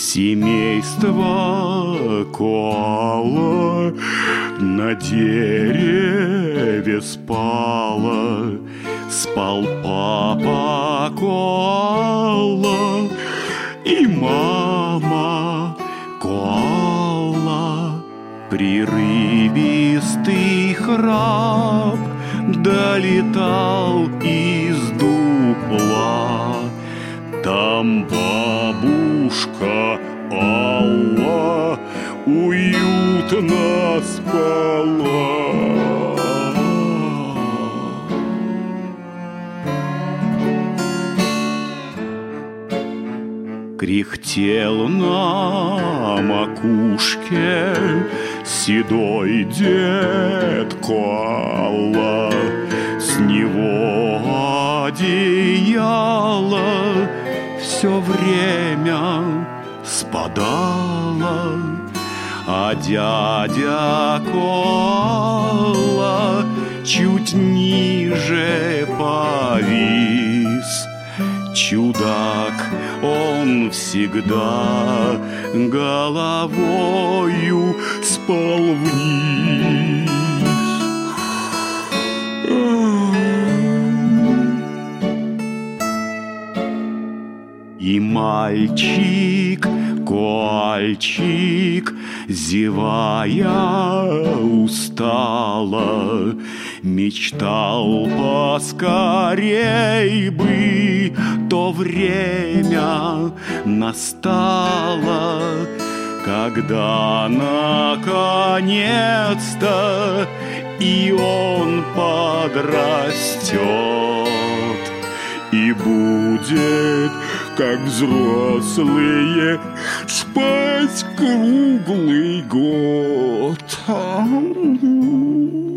Семейство коала на дереве спало. Спал папа коала и мама коала. Прерывистый храп долетал из дупла. Там бабушка Алла уютно спала. Кряхтел на макушке седой дед коала. С него одеяло все время спадало, а дядя коала чуть ниже повис. Чудак, он всегда головою спал вниз. И мальчик, зевая устало, мечтал поскорей бы то время настало, когда наконец-то и он подрастет и будет, как взрослые, спать круглый год.